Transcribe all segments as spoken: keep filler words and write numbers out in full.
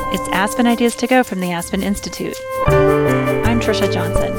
It's Aspen Ideas to Go from the Aspen Institute. I'm Trisha Johnson.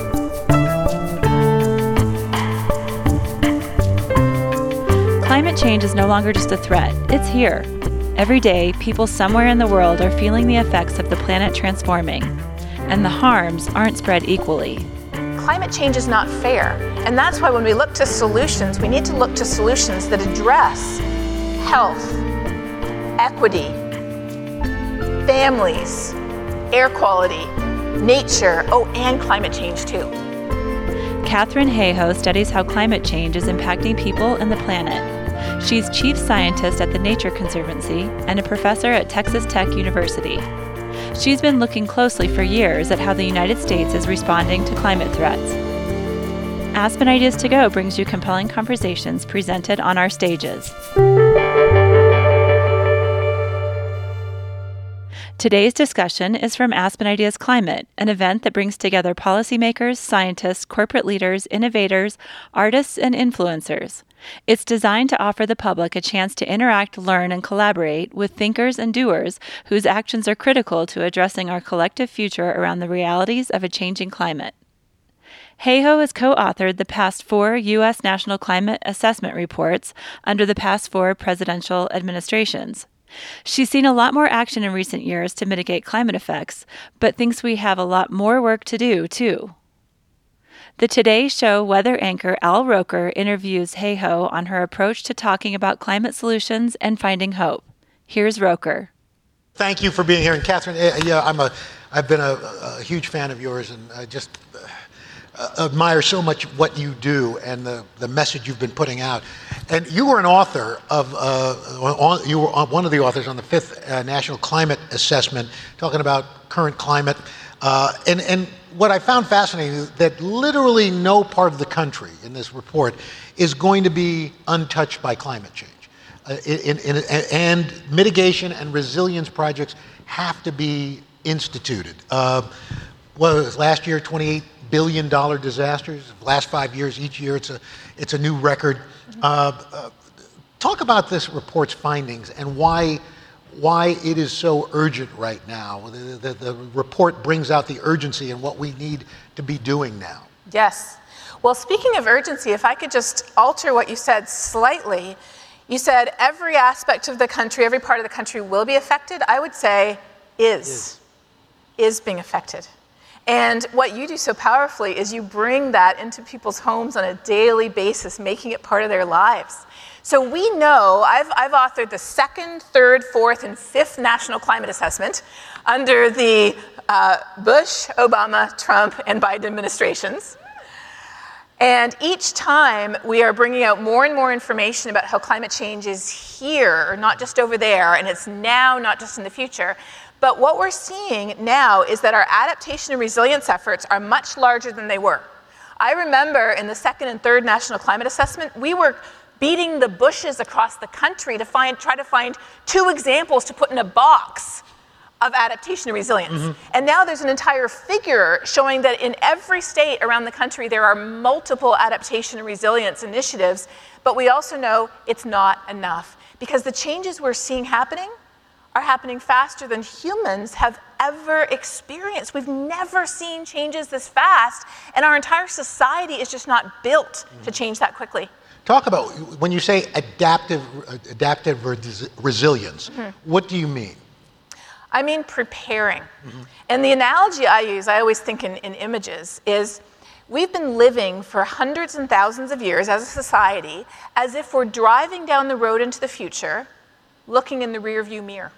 Climate change is no longer just a threat, it's here. Every day, people somewhere in the world are feeling the effects of the planet transforming, and the harms aren't spread equally. Climate change is not fair, and that's why when we look to solutions, we need to look to solutions that address health, equity, families, air quality, nature, oh, and climate change too. Katharine Hayhoe studies how climate change is impacting people and the planet. She's chief scientist at the Nature Conservancy and a professor at Texas Tech University. She's been looking closely for years at how the United States is responding to climate threats. Aspen Ideas to Go brings you compelling conversations presented on our stages. Today's discussion is from Aspen Ideas Climate, an event that brings together policymakers, scientists, corporate leaders, innovators, artists, and influencers. It's designed to offer the public a chance to interact, learn, and collaborate with thinkers and doers whose actions are critical to addressing our collective future around the realities of a changing climate. Hayhoe has co-authored the past four U S National Climate Assessment Reports under the past four presidential administrations. She's seen a lot more action in recent years to mitigate climate effects, but thinks we have a lot more work to do, too. The Today Show weather anchor Al Roker interviews Hayhoe on her approach to talking about climate solutions and finding hope. Here's Roker. Thank you for being here. And Katharine, uh, yeah, I'm a, I've been a, a huge fan of yours, and I just uh, admire so much what you do and the, the message you've been putting out. And you were an author of, uh, on, you were one of the authors on the fifth uh, National Climate Assessment, talking about current climate. Uh, and, and what I found fascinating is that literally no part of the country in this report is going to be untouched by climate change. Uh, in, in, in, and mitigation and resilience projects have to be instituted. Uh, what was it, last year, twenty-eight billion dollars disasters. Last five years, each year it's a, it's a new record. Uh, uh, talk about this report's findings and why why it is so urgent right now. The, the, the report brings out the urgency and what we need to be doing now. Yes. Well, speaking of urgency, if I could just alter what you said slightly, you said every aspect of the country, every part of the country will be affected. I would say is, is, is being affected. And what you do so powerfully is you bring that into people's homes on a daily basis, making it part of their lives. So we know, I've, I've authored the second, third, fourth, and fifth National Climate Assessment under the uh, Bush, Obama, Trump, and Biden administrations. And each time we are bringing out more and more information about how climate change is here, not just over there, and it's now, not just in the future. But what we're seeing now is that our adaptation and resilience efforts are much larger than they were. I remember in the second and third National Climate Assessment, we were beating the bushes across the country to find, try to find two examples to put in a box of adaptation and resilience. Mm-hmm. And now there's an entire figure showing that in every state around the country there are multiple adaptation and resilience initiatives, but we also know it's not enough because the changes we're seeing happening are happening faster than humans have ever experienced. We've never seen changes this fast, and our entire society is just not built mm-hmm. to change that quickly. Talk about, when you say adaptive, adaptive res- resilience, mm-hmm. what do you mean? I mean preparing. Mm-hmm. And the analogy I use, I always think in, in images, is we've been living for hundreds and thousands of years as a society as if we're driving down the road into the future, looking in the rearview mirror.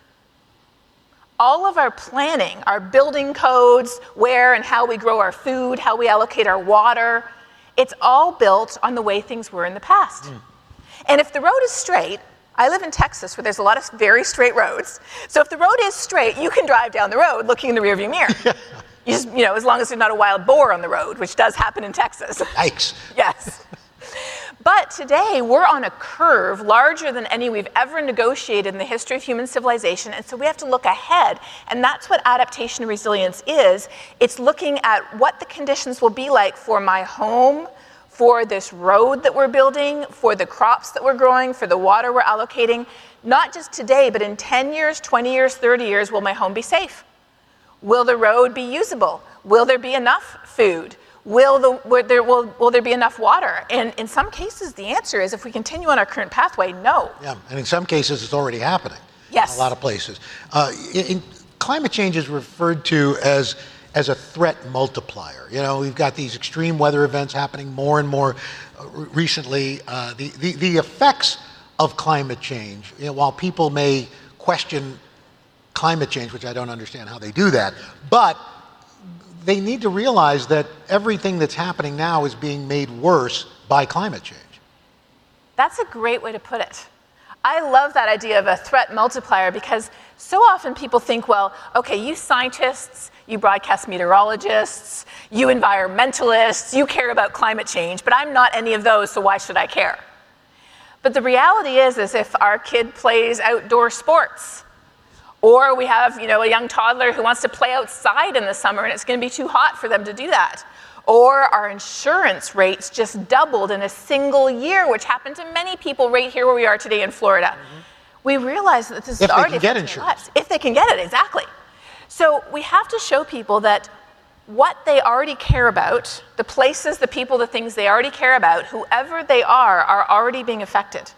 All of our planning, our building codes, where and how we grow our food, how we allocate our water, it's all built on the way things were in the past. Mm. And if the road is straight, I live in Texas where there's a lot of very straight roads. So if the road is straight, you can drive down the road looking in the rearview mirror. You just, you know, as long as there's not a wild boar on the road, which does happen in Texas. Yikes. Yes. But today, we're on a curve larger than any we've ever negotiated in the history of human civilization, and so we have to look ahead, and that's what adaptation and resilience is. It's looking at what the conditions will be like for my home, for this road that we're building, for the crops that we're growing, for the water we're allocating, not just today, but in ten years, twenty years, thirty years, will my home be safe? Will the road be usable? Will there be enough food? Will, the, will, there, will, will there be enough water? And in some cases, the answer is, if we continue on our current pathway, no. Yeah, and in some cases, it's already happening. Yes. In a lot of places. Uh, in, in, climate change is referred to as, as a threat multiplier. You know, we've got these extreme weather events happening more and more uh, recently. Uh, the, the, the effects of climate change, you know, while people may question climate change, which I don't understand how they do that, but they need to realize that everything that's happening now is being made worse by climate change. That's a great way to put it. I love that idea of a threat multiplier, because so often people think, well, okay, you scientists, you broadcast meteorologists, you environmentalists, you care about climate change, but I'm not any of those, so why should I care? But the reality is, is if our kid plays outdoor sports, or we have, you know, a young toddler who wants to play outside in the summer and it's going to be too hot for them to do that. Or our insurance rates just doubled in a single year, which happened to many people right here where we are today in Florida. Mm-hmm. We realize that this is already affecting their lives. If they can get it, exactly. So we have to show people that what they already care about, the places, the people, the things they already care about, whoever they are, are already being affected.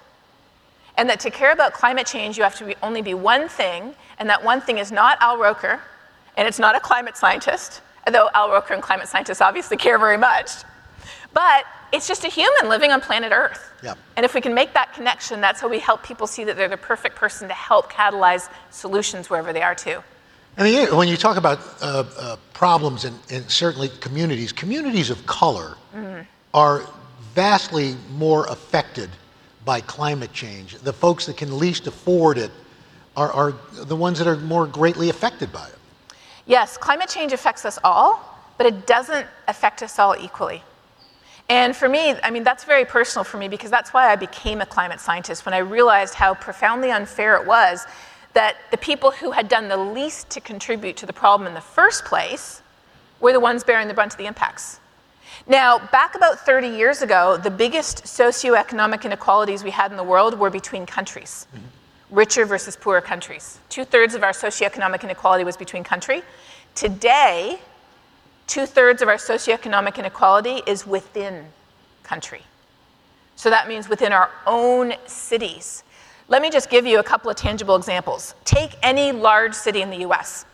And that to care about climate change, you have to be, only be one thing, and that one thing is not Al Roker, and it's not a climate scientist, although Al Roker and climate scientists obviously care very much. But it's just a human living on planet Earth. Yep. And if we can make that connection, that's how we help people see that they're the perfect person to help catalyze solutions wherever they are too. And when you talk about uh, uh, problems in, in certainly communities, communities of color mm-hmm. are vastly more affected by climate change. The folks that can least afford it are, are the ones that are more greatly affected by it. Yes, climate change affects us all, but it doesn't affect us all equally. And for me, I mean, that's very personal for me, because that's why I became a climate scientist, when I realized how profoundly unfair it was that the people who had done the least to contribute to the problem in the first place were the ones bearing the brunt of the impacts. Now, back about thirty years ago, the biggest socioeconomic inequalities we had in the world were between countries. Mm-hmm. Richer versus poorer countries. Two-thirds of our socioeconomic inequality was between country. Today, two-thirds of our socioeconomic inequality is within country. So that means within our own cities. Let me just give you a couple of tangible examples. Take any large city in the U S.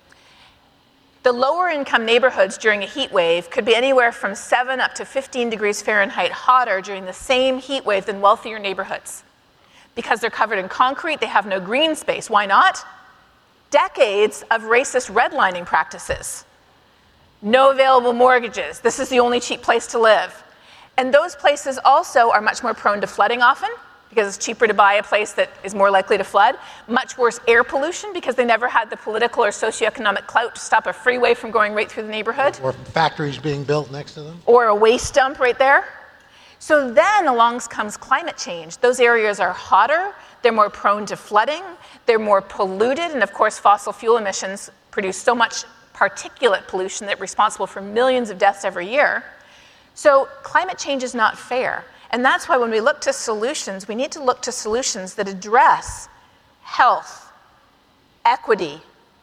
The lower income neighborhoods during a heat wave could be anywhere from seven up to fifteen degrees Fahrenheit hotter during the same heat wave than wealthier neighborhoods. Because they're covered in concrete, they have no green space. Why not? Decades of racist redlining practices. No available mortgages. This is the only cheap place to live. And those places also are much more prone to flooding often, because it's cheaper to buy a place that is more likely to flood. Much worse air pollution, because they never had the political or socioeconomic clout to stop a freeway from going right through the neighborhood. Or factories being built next to them. Or a waste dump right there. So then along comes climate change. Those areas are hotter, they're more prone to flooding, they're more polluted, and of course fossil fuel emissions produce so much particulate pollution that's responsible for millions of deaths every year. So climate change is not fair. And that's why when we look to solutions, we need to look to solutions that address health, equity,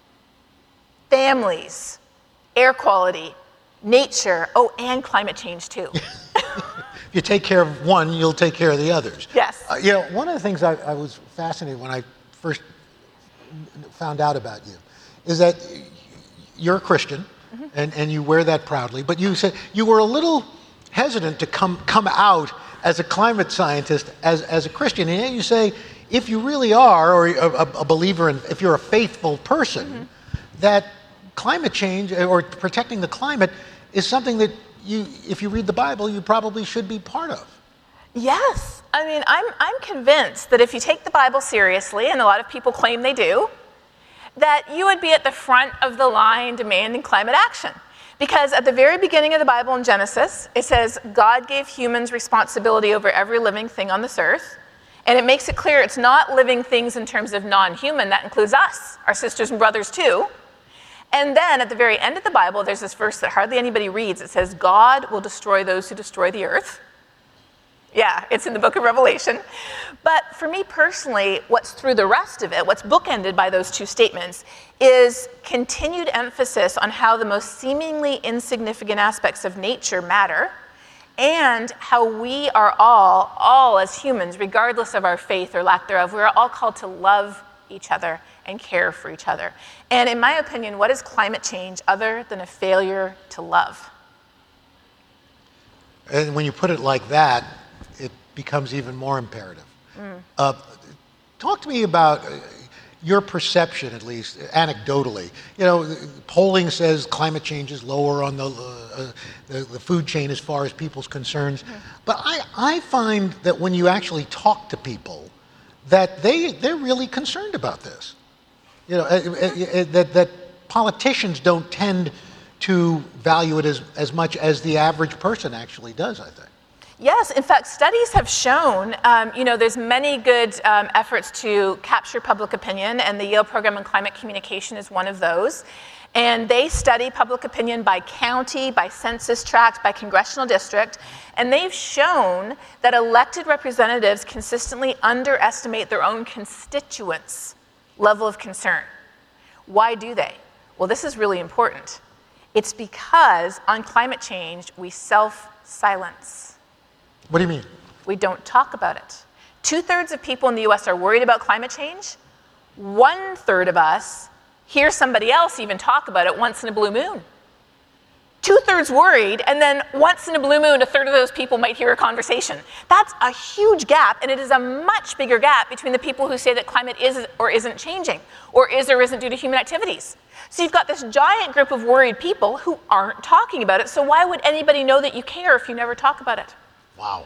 families, air quality, nature, oh, and climate change too. If you take care of one, you'll take care of the others. Yes. Uh, you know, one of the things I, I was fascinated when I first found out about you is that you're a Christian, mm-hmm. and, and you wear that proudly, but you said you were a little hesitant to come come out as a climate scientist, as, as a Christian. And yet you say, if you really are, or a, a believer, in, if you're a faithful person, mm-hmm. that climate change, or protecting the climate, is something that you, if you read the Bible, you probably should be part of. Yes. I mean, I'm, I'm convinced that if you take the Bible seriously, and a lot of people claim they do, that you would be at the front of the line demanding climate action. Because at the very beginning of the Bible in Genesis, it says God gave humans responsibility over every living thing on this earth. And it makes it clear it's not living things in terms of non-human. That includes us, our sisters and brothers too. And then at the very end of the Bible, there's this verse that hardly anybody reads. It says, God will destroy those who destroy the earth. Yeah, it's in the book of Revelation. But for me personally, what's through the rest of it, what's bookended by those two statements, is continued emphasis on how the most seemingly insignificant aspects of nature matter, and how we are all, all as humans, regardless of our faith or lack thereof, we are all called to love each other and care for each other. And in my opinion, what is climate change other than a failure to love? And when you put it like that, it becomes even more imperative. Mm. Uh, talk to me about uh, your perception, at least anecdotally. You know, polling says climate change is lower on the, uh, the, the food chain as far as people's concerns. Mm. But I, I find that when you actually talk to people, that they, they're really concerned about this. You know, uh, uh, that, that politicians don't tend to value it as, as much as the average person actually does, I think. Yes, in fact, studies have shown, um, you know, there's many good um, efforts to capture public opinion, and the Yale Program on Climate Communication is one of those. And they study public opinion by county, by census tract, by congressional district, and they've shown that elected representatives consistently underestimate their own constituents' level of concern. Why do they? Well, this is really important. It's because on climate change, we self-silence. What do you mean? We don't talk about it. Two-thirds of people in the U S are worried about climate change. One-third of us hear somebody else even talk about it once in a blue moon. Two-thirds worried, and then once in a blue moon, a third of those people might hear a conversation. That's a huge gap, and it is a much bigger gap between the people who say that climate is or isn't changing, or is or isn't due to human activities. So you've got this giant group of worried people who aren't talking about it, so why would anybody know that you care if you never talk about it? Wow.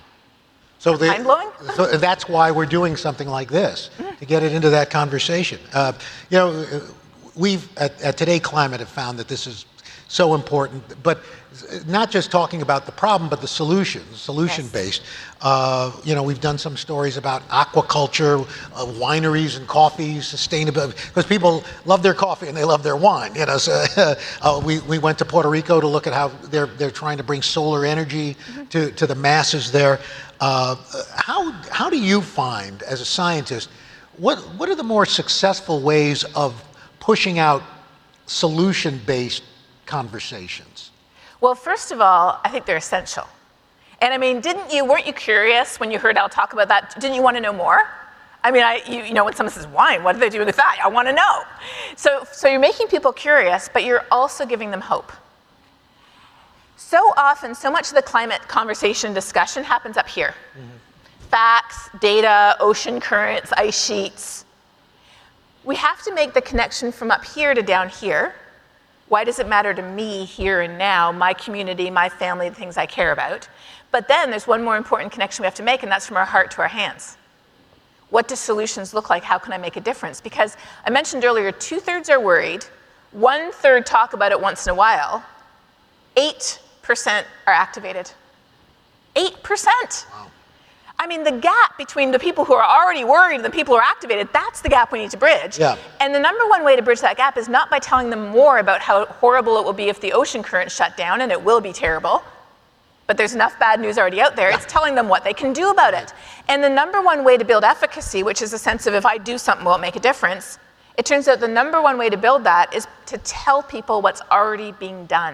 So they, mind-blowing? So that's why we're doing something like this, mm. to get it into that conversation. Uh, you know, we've, at, at Today Climate, have found that this is so important, but not just talking about the problem, but the solutions, solution-based. Yes. Uh, you know, we've done some stories about aquaculture, uh, wineries and coffee, sustainability, because people love their coffee and they love their wine. You know, so uh, we we went to Puerto Rico to look at how they're they're trying to bring solar energy mm-hmm. to to the masses there. Uh, how how do you find, as a scientist, what what are the more successful ways of pushing out solution-based conversations? Well, first of all, I think they're essential. And I mean, didn't you, weren't you curious when you heard Al talk about that? Didn't you want to know more? I mean, I, you, you know, when someone says wine, what do they do with that? I want to know. So, so you're making people curious, but you're also giving them hope. So often, so much of the climate conversation discussion happens up here. Mm-hmm. Facts, data, ocean currents, ice sheets. We have to make the connection from up here to down here. Why does it matter to me here and now, my community, my family, the things I care about? But then there's one more important connection we have to make, and that's from our heart to our hands. What do solutions look like? How can I make a difference? Because I mentioned earlier, two-thirds are worried, one-third talk about it once in a while, eight percent are activated. eight percent! Wow. I mean, the gap between the people who are already worried and the people who are activated, that's the gap we need to bridge. Yeah. And the number one way to bridge that gap is not by telling them more about how horrible it will be if the ocean currents shut down, and it will be terrible. But there's enough bad news already out there. Yeah. It's telling them what they can do about it. And the number one way to build efficacy, which is a sense of if I do something, will it make a difference? It turns out the number one way to build that is to tell people what's already being done.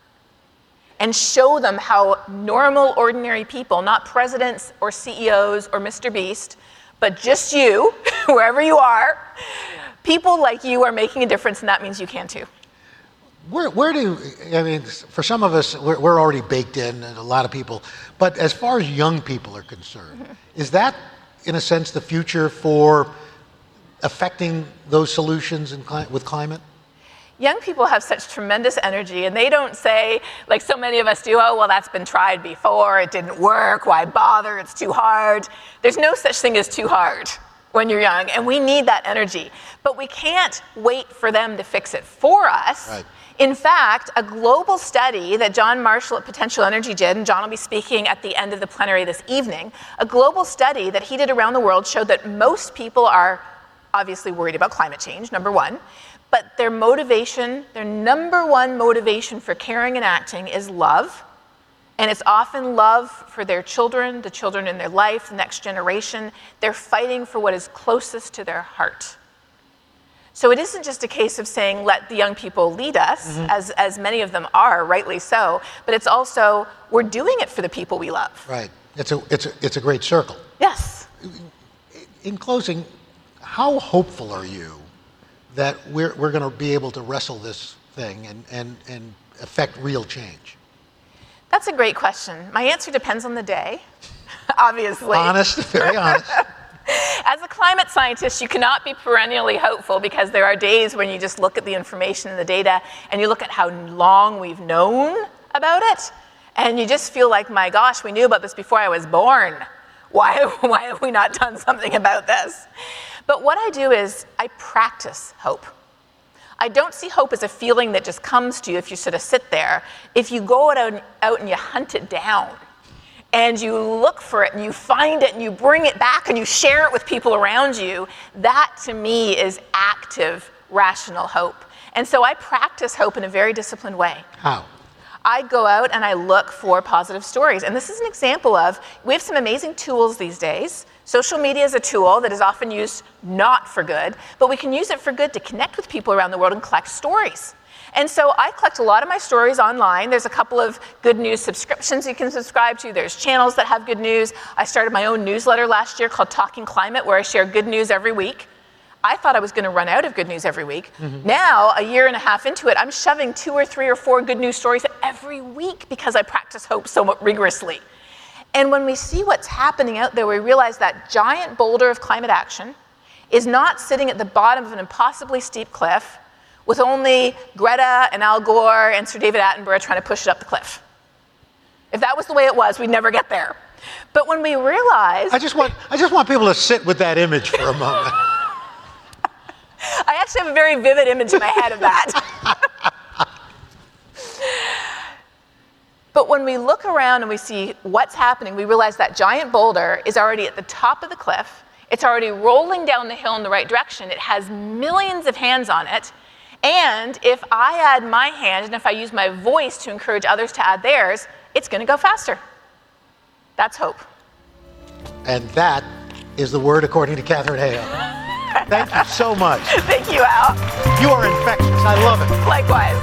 And show them how normal, ordinary people, not presidents or C E Os or Mister Beast, but just you, wherever you are, people like you are making a difference, and that means you can too. Where, where do, I mean, for some of us, we're, we're already baked in, and a lot of people, but as far as young people are concerned, mm-hmm. is that, in a sense, the future for affecting those solutions in, with climate? Young people have such tremendous energy, and they don't say, like so many of us do, oh, well, that's been tried before, it didn't work, why bother, it's too hard. There's no such thing as too hard when you're young, and we need that energy. But we can't wait for them to fix it for us. Right. In fact, a global study that John Marshall at Potential Energy did, and John will be speaking at the end of the plenary this evening, a global study that he did around the world showed that most people are obviously worried about climate change, number one. But their motivation, their number one motivation for caring and acting is love. And it's often love for their children, the children in their life, the next generation. They're fighting for what is closest to their heart. So it isn't just a case of saying, let the young people lead us, mm-hmm. as, as many of them are, rightly so, but it's also, we're doing it for the people we love. Right. It's a, it's a, it's a great circle. Yes. In closing, how hopeful are you that we're, we're going to be able to wrestle this thing and, and, and affect real change? That's a great question. My answer depends on the day, obviously. Honest, very honest. As a climate scientist, you cannot be perennially hopeful because there are days when you just look at the information and the data and you look at how long we've known about it and you just feel like, my gosh, we knew about this before I was born. Why, why have we not done something about this? But what I do is I practice hope. I don't see hope as a feeling that just comes to you if you sort of sit there. If you go out, out and you hunt it down, and you look for it, and you find it, and you bring it back, and you share it with people around you, that to me is active, rational hope. And so I practice hope in a very disciplined way. How? I go out and I look for positive stories. And this is an example of, we have some amazing tools these days. Social media is a tool that is often used not for good, but we can use it for good to connect with people around the world and collect stories. And so I collect a lot of my stories online. There's a couple of good news subscriptions you can subscribe to. There's channels that have good news. I started my own newsletter last year called Talking Climate, where I share good news every week. I thought I was going to run out of good news every week. Mm-hmm. Now, a year and a half into it, I'm shoving two or three or four good news stories every week because I practice hope so rigorously. And when we see what's happening out there, we realize that giant boulder of climate action is not sitting at the bottom of an impossibly steep cliff with only Greta and Al Gore and Sir David Attenborough trying to push it up the cliff. If that was the way it was, we'd never get there. But when we realize... I just want, I just want people to sit with that image for a moment. I actually have a very vivid image in my head of that. But when we look around and we see what's happening, we realize that giant boulder is already at the top of the cliff. It's already rolling down the hill in the right direction. It has millions of hands on it. And if I add my hand and if I use my voice to encourage others to add theirs, it's going to go faster. That's hope. And that is the word according to Katharine Hayhoe. Thank you so much. Thank you, Al. You are infectious. I love it. Likewise.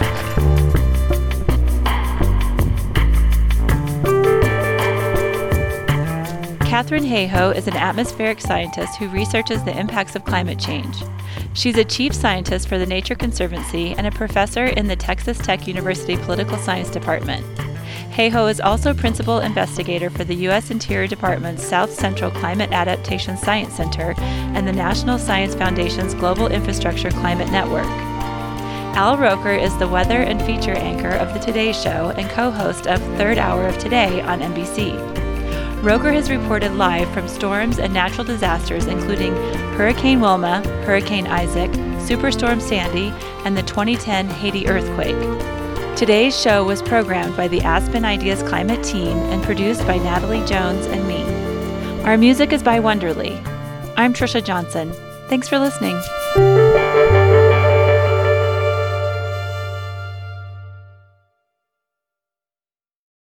Katharine Hayhoe is an atmospheric scientist who researches the impacts of climate change. She's a chief scientist for the Nature Conservancy and a professor in the Texas Tech University Political Science Department. Hayhoe is also principal investigator for the U S Interior Department's South Central Climate Adaptation Science Center and the National Science Foundation's Global Infrastructure Climate Network. Al Roker is the weather and feature anchor of The Today Show and co-host of Third Hour of Today on N B C. Roker has reported live from storms and natural disasters including Hurricane Wilma, Hurricane Isaac, Superstorm Sandy, and the twenty ten Haiti earthquake. Today's show was programmed by the Aspen Ideas Climate team and produced by Natalie Jones and me. Our music is by Wonderly. I'm Trisha Johnson. Thanks for listening.